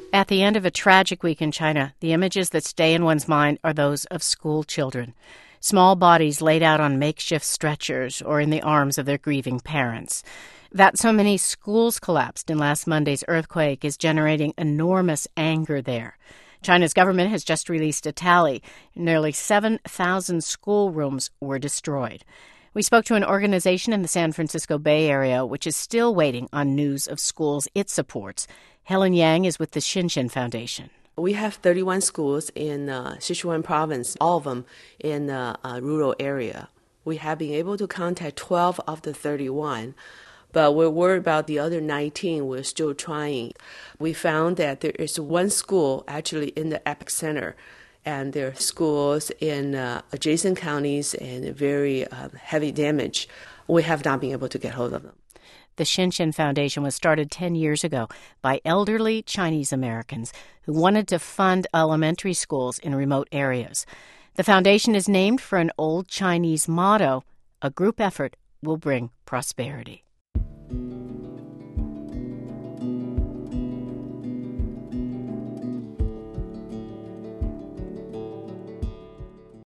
At the end of a tragic week in China, the images that stay in one's mind are those of school children. Small bodies laid out on makeshift stretchers or in the arms of their grieving parents. That so many schools collapsed in last Monday's earthquake is generating enormous anger there. China's government has just released a tally. Nearly 7,000 schoolrooms were destroyed. We spoke to an organization in the San Francisco Bay Area which is still waiting on news of schools it supports. Helen Yang is with the Xinshen Foundation. We have 31 schools in Sichuan province, all of them in a rural area. We have been able to contact 12 of the 31, but we're worried about the other 19. We're still trying. We found that there is one school actually in the epicenter, and there are schools in adjacent counties and very heavy damage. We have not been able to get hold of them. The Xinshen Foundation was started 10 years ago by elderly Chinese Americans who wanted to fund elementary schools in remote areas. The foundation is named for an old Chinese motto, "A group effort will bring prosperity."